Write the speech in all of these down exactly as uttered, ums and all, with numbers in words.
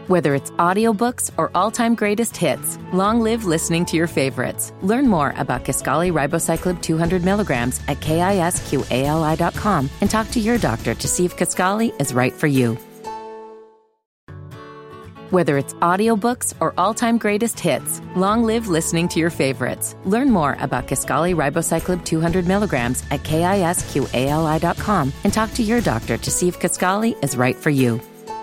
Whether it's audiobooks or all-time greatest hits, long live listening to your favorites. Learn more about Kisqali Ribociclib two hundred milligrams at kisqali dot com and talk to your doctor to see if Kisqali is right for you. Whether it's audiobooks or all-time greatest hits, long live listening to your favorites. Learn more about Kisqali Ribociclib two hundred milligrams at kisqali dot com and talk to your doctor to see if Kisqali is right for you.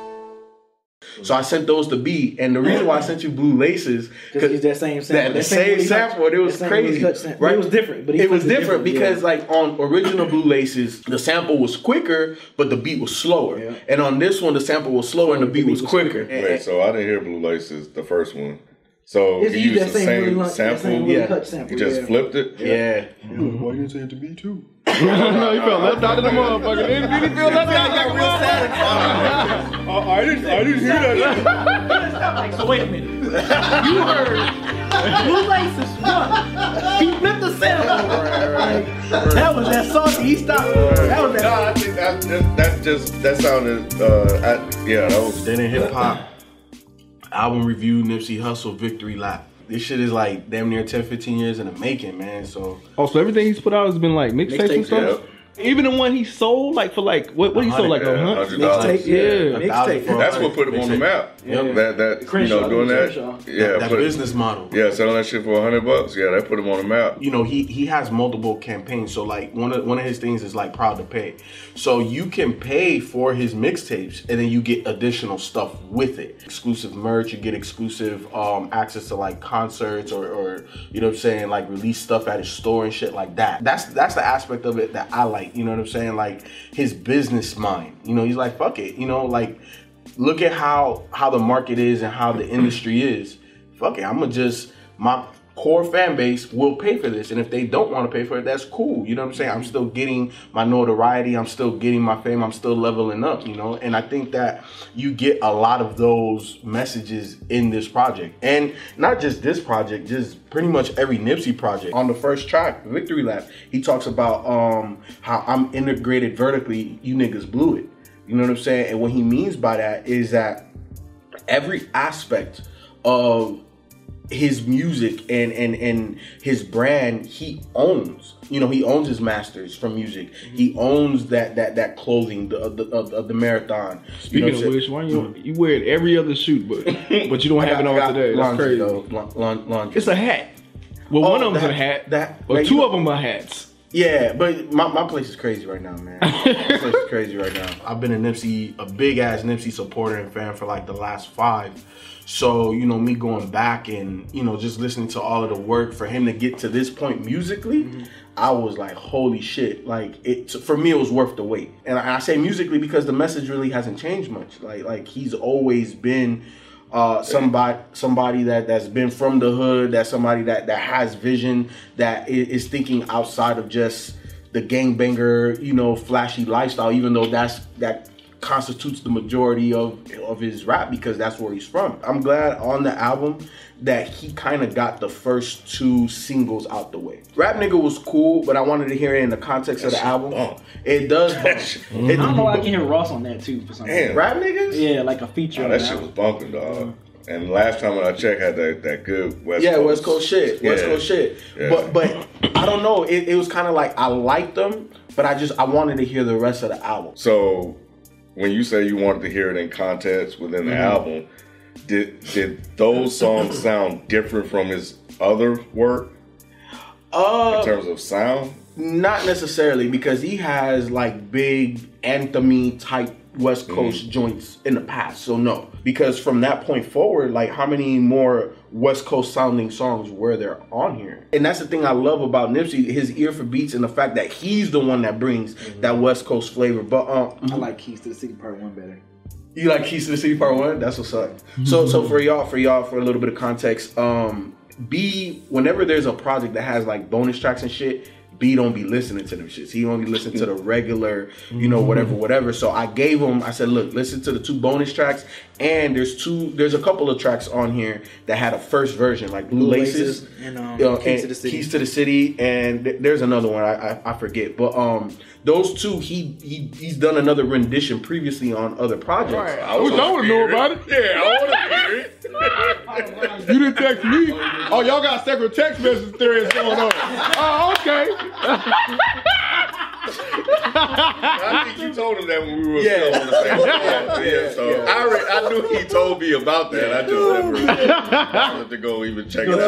So I sent those to B, and the reason why I sent you Blue Laces, because it's that same sample. That, the same, same sample, it was crazy, right? It was different, but it was different, different because, yeah. like on original Blue Laces, the sample was quicker, but the beat was slower. Yeah. And on this one, the sample was slower and the beat, the beat was, was quicker. quicker. Wait, so I didn't hear Blue Laces, the first one. So it's you used the same, same really sample, same yeah. sample. You just yeah. flipped it. Yeah. yeah. Mm-hmm. Why you didn't say it to me too? No, you felt left out of the motherfucker. Didn't really feel left out of the motherfucker. uh, I didn't. I didn't hear that. Like, so wait a minute. You heard Blue Laces one. He flipped the sample. Like, that was that salty. He stopped. That was that. No, I think that that, that just that sounded. Uh, I, yeah, that was. Then in hip hop, album review, Nipsey Hussle, Victory Lap. This shit is like damn near ten, fifteen years in the making, man. So oh, so everything he's put out has been like mixtapes and stuff. Yeah. Even the one he sold, like for like what? What he sold like a hundred dollars. Yeah, mixtape. That's what put him on the map. Yep. That that Crenshaw, you know doing that. Crenshaw. Yeah, that, that put, business model. Yeah, selling that shit for a hundred bucks. Yeah, that put him on the map. You know, he he has multiple campaigns. So like one of one of his things is like Proud to Pay. So you can pay for his mixtapes and then you get additional stuff with it. Exclusive merch. You get exclusive um, access to like concerts or, or you know what I'm saying, like release stuff at his store and shit like that. That's that's the aspect of it that I like. You know what I'm saying? Like his business mind, you know, he's like, fuck it, you know, like look at how how the market is and how the industry is. Fuck it, I'm gonna just, my core fan base will pay for this, and if they don't want to pay for it, that's cool. You know what I'm saying? I'm still getting my notoriety, I'm still getting my fame, I'm still leveling up, you know. And I think that you get a lot of those messages in this project, and not just this project, just pretty much every Nipsey project. On the first track, Victory Lap, he talks about um how I'm integrated vertically, you niggas blew it. You know what I'm saying? And what he means by that is that every aspect of his music and, and, and his brand, he owns. You know, he owns his masters from music. He owns that that that clothing the, the, of, of the marathon. Speaking you know of which, why you mm-hmm. you wear it every other shoot, but but you don't have got, it on today. That's crazy. Though. Laundry. Laundry. It's a hat. Well, oh, one of them's that, a hat. That, but two of them are hats. Yeah, but my, my place is crazy right now, man. My place is crazy right now. I've been a Nipsey, a big ass Nipsey supporter and fan for like the last five. So, you know, me going back and, you know, just listening to all of the work for him to get to this point musically, mm-hmm. I was like, holy shit. Like, it for me, it was worth the wait. And I, I say musically because the message really hasn't changed much. Like, like he's always been uh, somebody somebody that, that's been from the hood, that's somebody that, that has vision, that is thinking outside of just the gangbanger, you know, flashy lifestyle, even though that's that constitutes the majority of of his rap because that's where he's from. I'm glad on the album that he kind of got the first two singles out the way. Rap Nigga was cool, but I wanted to hear it in the context of the album. Bump. It does bump. Mm-hmm. It, I don't know why I can hear Ross on that too for some reason. Rap Niggas? Yeah, like a feature. Oh, that shit was bumping, dog. Mm-hmm. And last time when I checked, had that, that good West yeah, Coast. West Coast shit. West yeah. Coast shit. Yeah. But but I don't know. It, it was kind of like I liked them, but I just I wanted to hear the rest of the album. So when you say you wanted to hear it in context within the mm-hmm. album, did did those songs sound different from his other work uh, in terms of sound? Not necessarily, because he has like big anthem-y type West Coast mm-hmm. joints in the past. So no, because from that point forward, like how many more West Coast sounding songs were there on here? And that's the thing I love about Nipsey, his ear for beats and the fact that he's the one that brings mm-hmm. that West Coast flavor. But um, I like Keys to the City Part One better. You like Keys to the City Part One? That's what's up. Mm-hmm. So so for y'all, for y'all, for a little bit of context, um, B, whenever there's a project that has like bonus tracks and shit, B don't be listening to them shits. He only listen to the regular, you know, whatever, whatever. So I gave him, I said, look, listen to the two bonus tracks, and there's two, there's a couple of tracks on here that had a first version, like Blue, Blue Laces, Laces and, um, you know, Keys and to the City. Keys to the City, and th- there's another one I, I I forget, but um. Those two, he he he's done another rendition previously on other projects. Right. I wish I would know about it. Yeah, I want to hear it. You didn't text me. Oh, y'all got separate text message threads going on. Oh, okay. I think you told him that when we were Yeah. still on the same yeah, yeah, so yeah. I, re- I knew he told me about that. I just never wanted to go even check it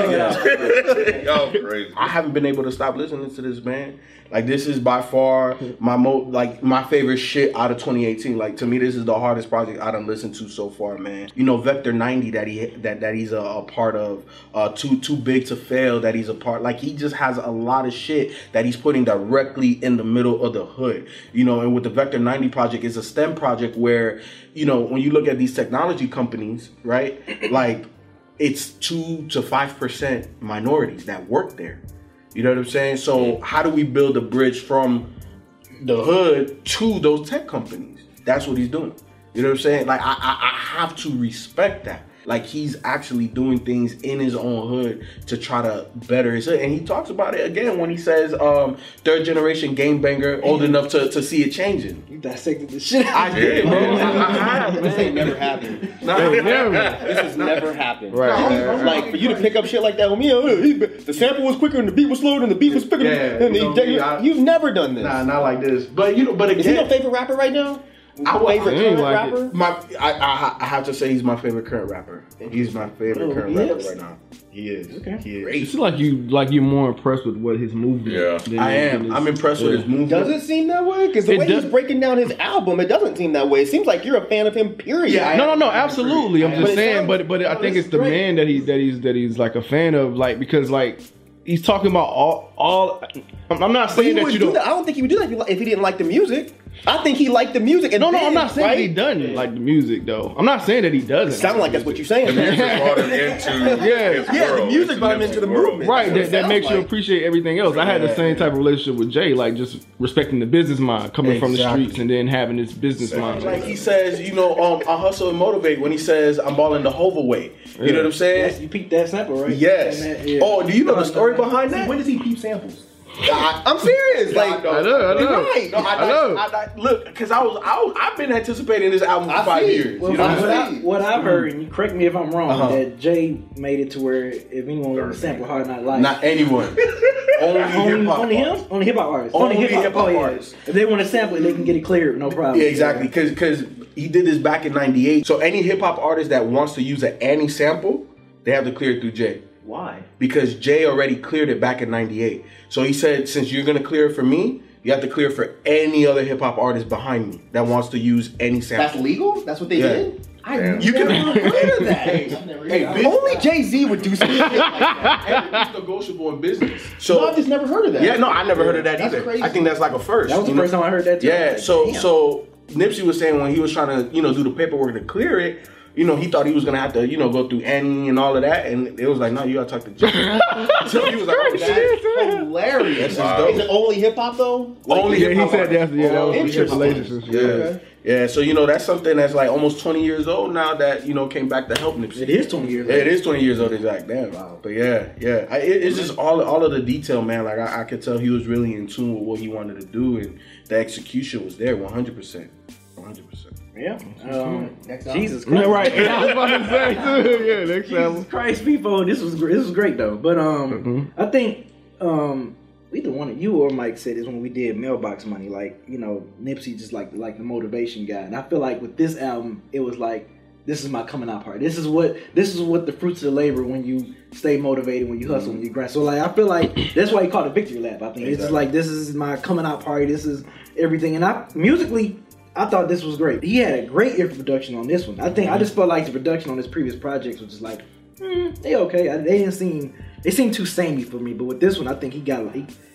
out. Y'all crazy. I haven't been able to stop listening to this, man. Like, this is by far my mo like my favorite shit out of twenty eighteen. Like, to me, this is the hardest project I done listened to so far, man. You know, Vector ninety that he that that he's a, a part of, uh, too too big to fail that he's a part. Like, he just has a lot of shit that he's putting directly in the middle of the hood. You know, and with the Vector ninety project, it's a STEM project where, you know, when you look at these technology companies, right, like, it's two to five percent minorities that work there. You know what I'm saying? So how do we build a bridge from the hood to those tech companies? That's what he's doing. You know what I'm saying? Like, I, I, I have to respect that. Like, he's actually doing things in his own hood to try to better his hood. And he talks about it again when he says, um, third generation game banger, old enough to, to see it changing. You dissected the shit. I did, man. I, I have, This ain't man. never happened. Nah, This has never happened. Right, right, right. Like, for you to pick up shit like that with me, oh, he- the sample was quicker and the beat was slower and the beat was quicker. Yeah, and you know the, me, I- you've never done this. Nah, not like this. But, you know, but Is he your again, favorite rapper right now? I would- favorite I ain't current like it. rapper? my, I, I, I have to say he's my favorite current rapper. He's my favorite Oh, current he rapper is? right now. He is. Okay. He is. It's like you like you're more impressed with what his movement. Yeah. than- I than am. his- I'm impressed with yeah. his movement. Does it seem that way? Because the It way does- he's breaking down his album, it doesn't seem that way. It seems like you're a fan of him, period. Yeah, I- No, no, no, absolutely. I'm But just it saying, sounds- but but I no, think this it's the is great. man that he that he's that he's like a fan of, like because like he's talking about all all. I'm I'm not But he saying that wouldn't you do don't. that. I don't think he would do that if he, li- if he didn't like the music. I think he liked the music. And No, no, then, I'm not saying right? he doesn't like the music though. I'm not saying that he doesn't. Sound like that's what you're saying. The music brought him into Yeah. his Yeah, the world. music It's brought him music into the world. movement. Right, That's what that, it that sounds makes you like. appreciate everything else. I had the Yeah, same yeah. type of relationship with Jay, like just respecting the business mind, coming from the Exactly. streets and then having this business mind. Like he says, you know, um, I hustle and motivate when he says I'm balling the Hova way. You know what I'm saying? Yes, you peeped that sample, right? Yes. And that- yeah. Oh, do you know the story behind See, that? when does he peep samples? I, I'm serious. Like, I I know, I know. you're right. No, I, I know. I, I, look, because I was, I was, I've been anticipating this album for I five see. years. Well, you know what, what I'm I, saying? what I've heard, and you correct me if I'm wrong, Uh-huh. that Jay made it to where if anyone wants to sample Hard Not Life, Not anyone. Only only, hip hop. only him, only hip hop artists, Only hip-hop- hip-hop oh, yeah. artists. If they want to sample it, they can get it cleared, no problem. Yeah, exactly. Because because he did this back in ninety-eight. So any hip hop artist that wants to use an Annie sample, they have to clear it through Jay. Why? Because Jay already cleared it back in ninety-eight. So he said, since you're gonna clear it for me, you have to clear it for any other hip hop artist behind me that wants to use any sample. that's legal? That's what they Yeah. did? I Damn. You can never heard of that. Hey, hey, biz- Only Jay-Z would do something like that. hey, it's negotiable in business. No, So I've just never heard of that. yeah, no, I never heard of that That's either. crazy. I think that's like a first. That was the you know? first time I heard that too. I Yeah, was like, so damn. so Nipsey was saying when he was trying to, you know, do the paperwork to clear it, you know, he thought he was gonna have to, you know, go through Annie and all of that, and it was like, no, you gotta talk to Jay. So he was like, oh, That's hilarious. Wow. Is it only hip-hop, though? Like, Only Yeah, hip he hop. said that's yeah, that was his Interesting. relationship. Yeah. Okay. Yeah, so you know that's something that's like almost twenty years old now that you know came back to help Nipsey. It is twenty years. Yeah, it is twenty years old, exactly. Damn. Wow. But yeah, yeah, I, it, it's just all all of the detail, man. Like I, I could tell he was really in tune with what he wanted to do, and the execution was there, one hundred percent, one hundred percent. Yeah. Um, Next album. Jesus Christ. Yeah, right. I was about to say too. Yeah, next Jesus album. Christ, people, this was gr- this was great though. But um, I think um, either one of you or Mike said this when we did Mailbox Money. Like you know, Nipsey just like like the motivation guy, and I feel like with this album, it was like this is my coming out party. This is what this is what the fruits of the labor when you stay motivated, when you hustle, when you grind. So like I feel like that's why he called it Victory Lap. I think it's just like this is my coming out party. This is everything, and I musically. I thought this was great. He had a great ear for production on this one. I think I just felt like the production on his previous projects was just like, hmm, they okay. I, they didn't seem they seemed too samey for me. But with this one, I think he got like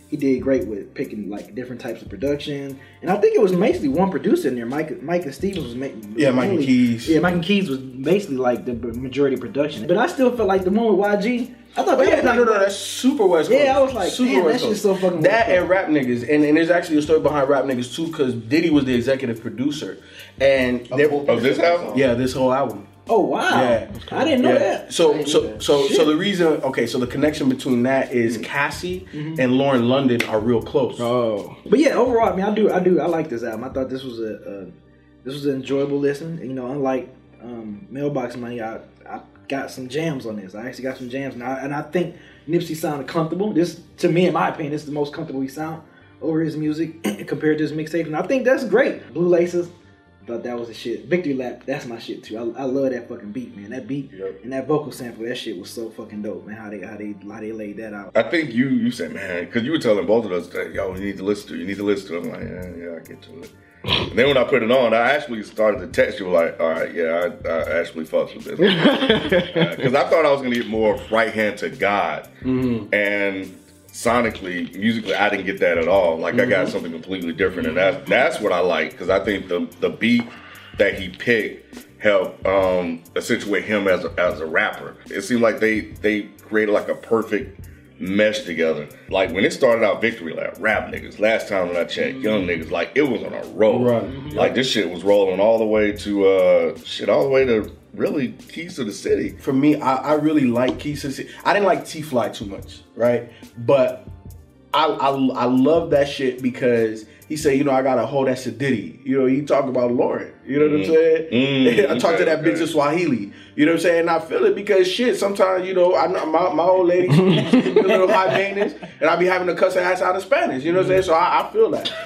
he did great with picking like different types of production, and I think it was basically one producer in there. Mike, Mike and Stevens was making. Yeah, Mike and Keys. Yeah, Mike and Keys was basically like the majority of production. But I still felt like the one with Y G. I thought Oh, that yeah, was no, like, no, no, that's super West Coast. Yeah, I was like, super damn, that West shit's Coast. so fucking That West and Rap Niggas, and, and there's actually a story behind Rap Niggas too, because Diddy was the executive producer, and they, Of this album? yeah, this whole album. Oh wow! Yeah. I didn't know Yeah. that. So so so Shit. so the reason okay, so the connection between that is Cassie and Lauren London are real close. Oh. But yeah, overall, I mean, I do, I do, I like this album. I thought this was a, a this was an enjoyable listen. You know, unlike um, Mailbox Money, I, I got some jams on this. I actually got some jams, and I, and I think Nipsey sounded comfortable. This, to me, in my opinion, this is the most comfortable he sound over his music compared to his mixtape, and I think that's great. Blue Laces. Thought that was the shit. Victory Lap, that's my shit too. I, I love that fucking beat, man. That beat Yep. and that vocal sample, that shit was so fucking dope, man. How they how they how they laid that out. I think you you said, man, because you were telling both of us that, yo, you need to listen to it. You need to listen to it. I'm like, yeah, yeah, I get to it. And then when I put it on, I actually started to text you like, all right, yeah, I, I actually fucks with this. Because uh, I thought I was going to get more right hand to God. Mm-hmm. And sonically, musically, I didn't get that at all. Like, mm-hmm. I got something completely different. And that's, that's what I like, because I think the, the beat that he picked helped um, accentuate him as a, as a rapper. It seemed like they, they created like a perfect mesh together. Like when it started out, Victory Lap, Rap Niggas, last time that I checked, Young Niggas, like it was on a roll. Right. Like this shit was rolling all the way to uh shit, all the way to really Keys to the City. For me, I, I really like Keys to the City. I didn't like T-Fly too much, right? But I, I I love that shit because he said, you know, I gotta hold that Sadiddy. You know, he talked about Lauren. You know what Mm. I'm saying? Mm, I talked okay, to that okay. bitch in Swahili. You know what I'm saying? And I feel it because shit, sometimes, you know, I know my, my old lady, she's a little high maintenance, and I be having to cuss her ass out in Spanish. You know what I'm saying? So I, I feel that.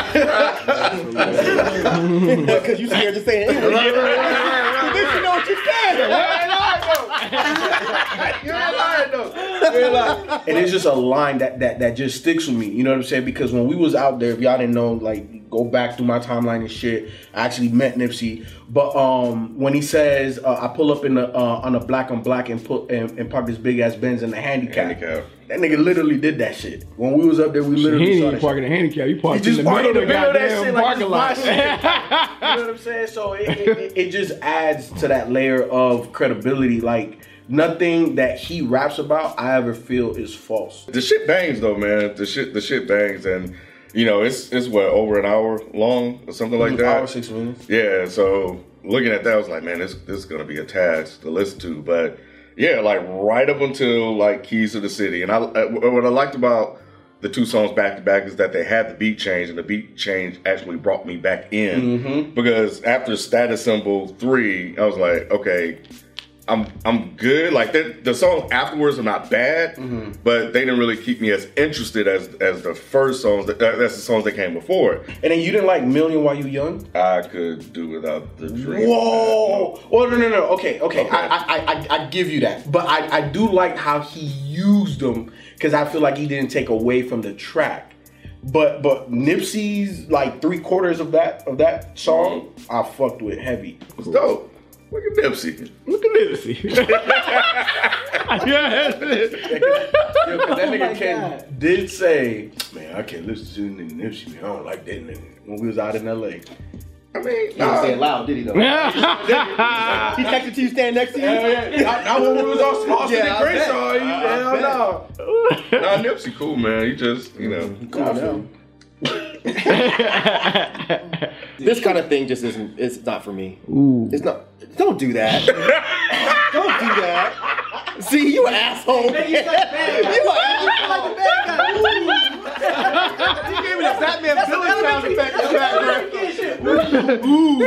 Because you scared to say it. At least you know what you're saying. And it's just a line that, that that just sticks with me. You know what I'm saying? Because when we was out there, if y'all didn't know, like, go back through my timeline and shit, I actually met Nipsey. But um, when he says, uh, I pull up in the uh, on a black on black and put and, and park this big ass Benz in the handicap. Handicap. That nigga literally did that shit. When we was up there, we literally He saw ain't that parking shit. the handicap. He He parked in just the parked middle in of the the middle of that goddamn shit like parking it's lot. my shit. You know what I'm saying? So it, it, it just adds to that layer of credibility. Like, nothing that he raps about I ever feel is false. The shit bangs though, man. The shit the shit bangs, and you know, it's it's what, over an hour long or something like that. Hour, six minutes. Yeah, so looking at that, I was like, man, this this is gonna be a task to listen to. But yeah, like right up until like Keys to the City, and I what I liked about the two songs back to back is that they had the beat change, and the beat change actually brought me back in Mm-hmm. because after Status Symbol three, I was like, okay, I'm I'm good. Like the, the songs afterwards are not bad, Mm-hmm. but they didn't really keep me as interested as as the first songs. That, uh, that's the songs that came before it. And then you didn't like Million While You Young? I could do without the dream. Whoa! Well, no, no, no. Okay, okay. Okay. I, I, I, I give you that, but I, I do like how he used them because I feel like he didn't take away from the track. But, but Nipsey's like three quarters of that of that song, I fucked with heavy. It's dope. Look at Nipsey. Look at Nipsey. Yes. Yo, 'cause that Oh nigga my Ken God. did say, man, I can't listen to the nigga Nipsey, man. I don't like that nigga. When we was out in L A. I mean, He nah, didn't say it loud, did he though? He texted to you standing next to you? Not, not when we was on Austin Yeah, and I bet. Crenshaw. You- I Hell bet. no. nah, Nipsey cool, man. He just, you know. Cool now. This kind of thing just isn't, it's not for me. Ooh. It's not, don't do that. Don't do that. See, you an asshole. You an asshole. He gave me the Batman Billy sound effect in the background.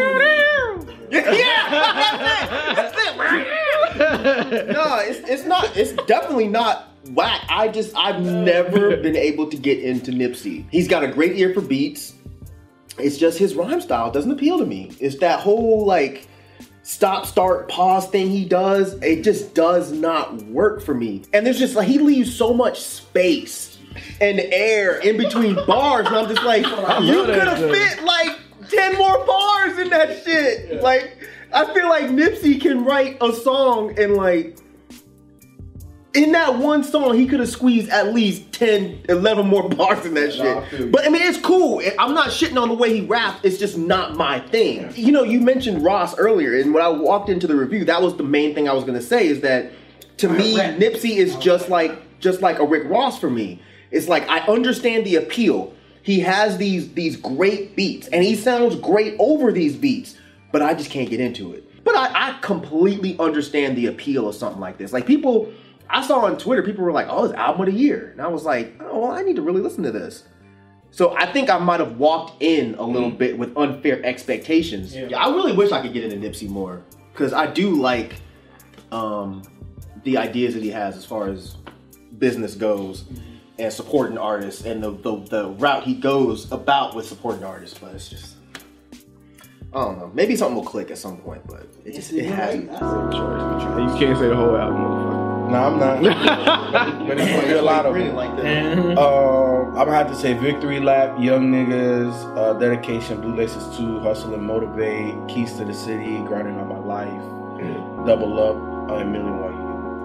Yeah, that's it. No, it's it's not. It's definitely not whack. I just I've never been able to get into Nipsey. He's got a great ear for beats. It's just his rhyme style doesn't appeal to me. It's that whole like stop, start, pause thing he does. It just does not work for me. And there's just like he leaves so much space and air in between bars, and I'm just like, you could have fit like ten more bars in that shit. Like, I feel like Nipsey can write a song in like In that one song, he could have squeezed at least ten, eleven more bars in that Nah, I shit. feel you. But I mean, it's cool. I'm not shitting on the way he raps. It's just not my thing. You know, you mentioned Ross earlier, and when I walked into the review, that was the main thing I was gonna say. Is that to me, Nipsey is just like just like a Rick Ross for me. It's like I understand the appeal. He has these these great beats, and he sounds great over these beats. But I just can't get into it. But I, I completely understand the appeal of something like this. Like people. I saw on Twitter, people were like, oh, it's album of the year. And I was like, oh, well, I need to really listen to this. So I think I might have walked in a little bit with unfair expectations. Yeah. I really wish I could get into Nipsey more. Because I do like um, the ideas that he has as far as business goes and supporting artists and the, the, the route he goes about with supporting artists. But it's just, I don't know. Maybe something will click at some point, but it just it hasn't. You can't say the whole album, motherfucker. No, I'm not. But it's gonna be a lot of them. Like that. Uh, I'm gonna have to say Victory Lap, Young Niggas, uh, Dedication, Blue Laces two, Hustle and Motivate, Keys to the City, Grinding on My Life, Mm. Double Up, uh, and Million One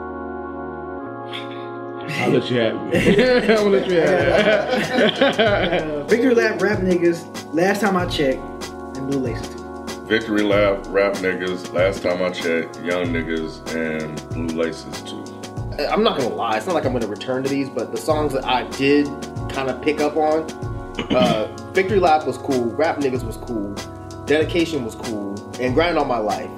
I'll let you have it. I'll let you have it. Victory Lap, Rap Niggas, Last Time I Checked, and Blue Laces two. Victory Lap, Rap Niggas, Last Time I Checked, Young Niggas, and Blue Laces two. I'm not gonna lie, it's not like I'm gonna return to these, but the songs that I did kind of pick up on, uh, Victory Lap was cool, Rap Niggas was cool, Dedication was cool, and Grinding on My Life.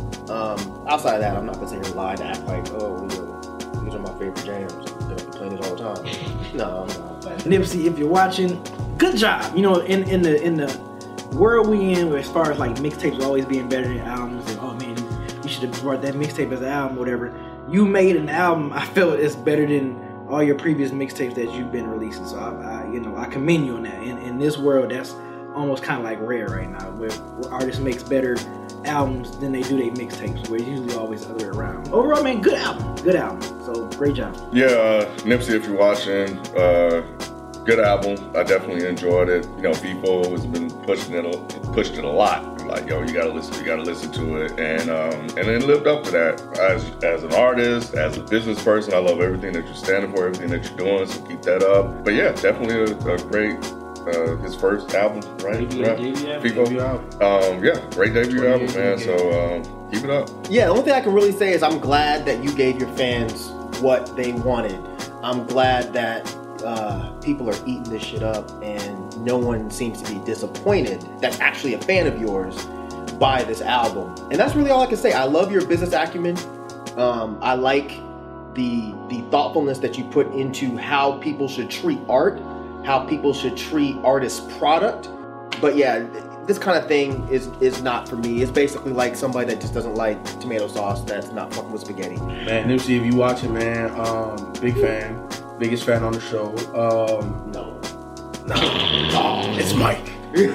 Um, outside of that, I'm not gonna sit here and lie to act like, oh, you know, these are my favorite jams. I'm gonna be playing this all the time. No, I'm not. Nipsey, if you're watching, good job. You know, in, in the in the world we in, where as far as like mixtapes always being better than albums, and oh man, you should have brought that mixtape as an album, whatever. You made an album. I felt it's better than all your previous mixtapes that you've been releasing. So I, I you know, I commend you on that. In, in this world, that's almost kind of like rare right now, where, where artists makes better albums than they do their mixtapes. Where it's usually always the other way around. Overall, man, good album, good album. So great job. Yeah, uh, Nipsey, if you're watching, uh, good album. I definitely enjoyed it. You know, people has been pushing it, pushed it a lot. Like, yo, you gotta listen, you gotta listen to it, and um, and it lived up to that. As as an artist, as a business person, I love everything that you're standing for, everything that you're doing. So keep that up. But yeah, definitely a, a great. Uh, his first album, right? Debut, right? debut, People, debut album. Um, yeah, great debut album, man. So um, keep it up. Yeah, the only thing I can really say is I'm glad that you gave your fans what they wanted. I'm glad that uh, people are eating this shit up and no one seems to be disappointed that's actually a fan of yours by this album. And that's really all I can say. I love your business acumen. Um, I like the the thoughtfulness that you put into how people should treat art, how people should treat artists' product. But yeah, this kind of thing is is not for me. It's basically like somebody that just doesn't like tomato sauce that's not fucking with spaghetti. Man, Nipsey, if you watching, man, um, big fan, biggest fan on the show. Um, No. no, oh, it's Mike.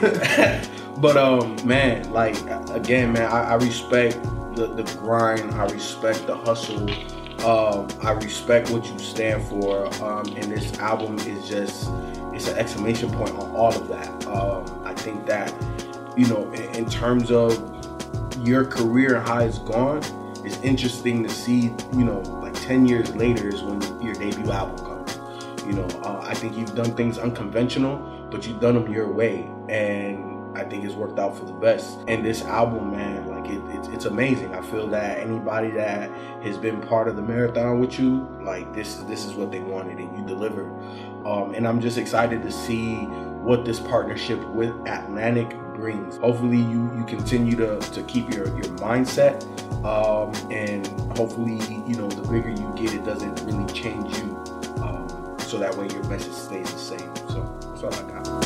But um, man, like again, man, I, I respect the, the grind. I respect the hustle. Um, I respect what you stand for. Um, and this album is just, it's an exclamation point on all of that. Um, I think that, you know, in, in terms of your career and how it's gone, it's interesting to see, you know, like ten years later is when your debut album comes. You know, uh, I think you've done things unconventional, but you've done them your way. And I think it's worked out for the best. And this album, man, like it, it's, it's amazing. I feel that anybody that has been part of the marathon with you, like this, this is what they wanted, and you delivered. Um, and I'm just excited to see what this partnership with Atlantic brings. Hopefully, you you continue to, to keep your your mindset, um, and hopefully, you know, the bigger you get, it doesn't really change you. Um, so that way, your message stays the same. So that's all I got.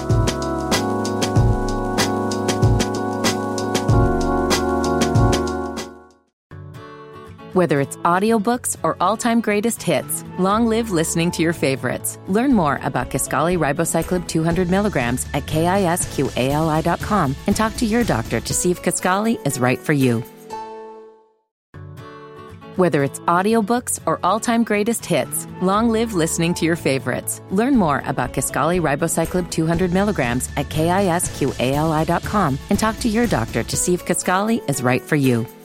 Whether it's audiobooks or all-time greatest hits, long live listening to your favorites. Learn more about Kisqali Ribociclib two hundred milligrams at kisqali dot com and talk to your doctor to see if Kisqali is right for you. Whether it's audiobooks or all-time greatest hits, long live listening to your favorites. Learn more about Kisqali Ribociclib two hundred milligrams at kisqali dot com and talk to your doctor to see if Kisqali is right for you.